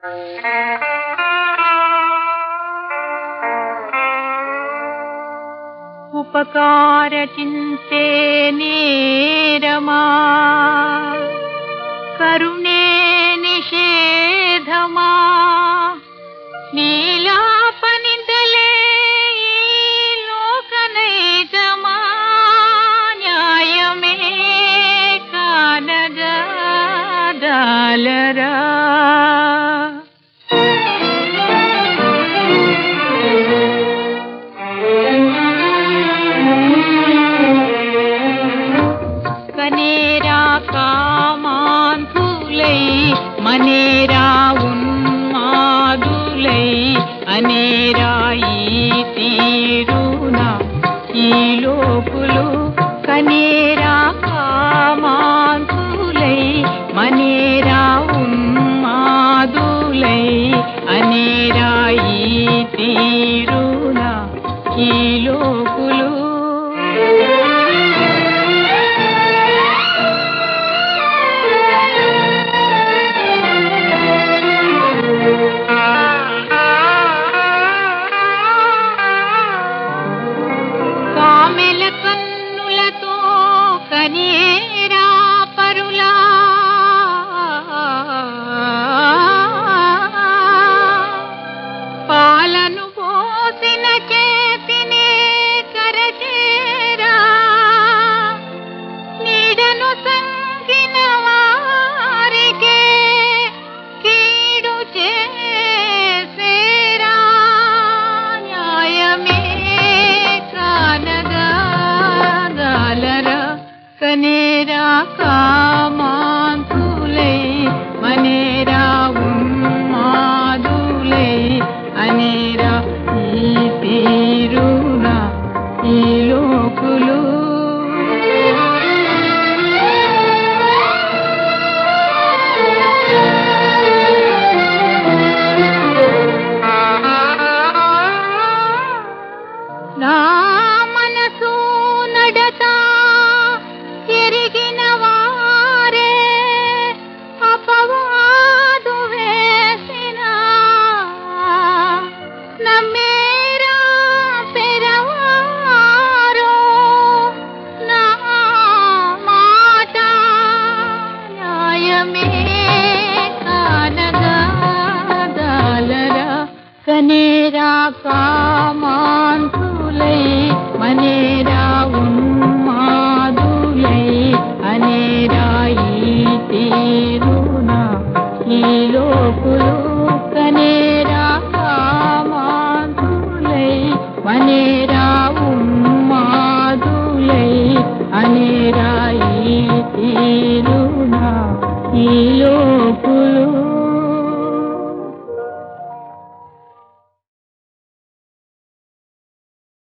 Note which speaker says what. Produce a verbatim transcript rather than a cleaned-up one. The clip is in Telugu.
Speaker 1: ఉపకార చింతే నేరమా కరుణే నిషేధమా నీలాపనిదలే లోకనైజమా న్యాయమే కానజాలరా కనేరా కామాంతులై మనేరా ఉన్మాదులై అనేరా ఈ తీరున ఈ లోకులు కనేరా కామాంతులై మనేరా ఉన్మాదులై అనేరా ఈ తీరున ఈ లోకులు కామెల కన్నులతో కనేరా పరులా పాలను పోసిన చేతినే కరచేరా నీడను సంగిన వారికే కీడు చేసేరా న్యాయమే కానగాలరా కనేరా కామాంతులై మనేరా ఉన్మాదులై అనేరా ఈ తీరున ఈ లోకులు నా మనసు నడత ఎరిగిన వారే అపవాదు వేసిన నమ్మేరా పెరవారో నా మాట న్యాయమే కానగాలరా కనేరా కామాంతులై మనేరా ఉన్మాదులై అనేరా ఈ తీరున ఈ లోకులు కనేరా కామాంతులై మనేరా ఉన్మాదులై అనేరా ఈ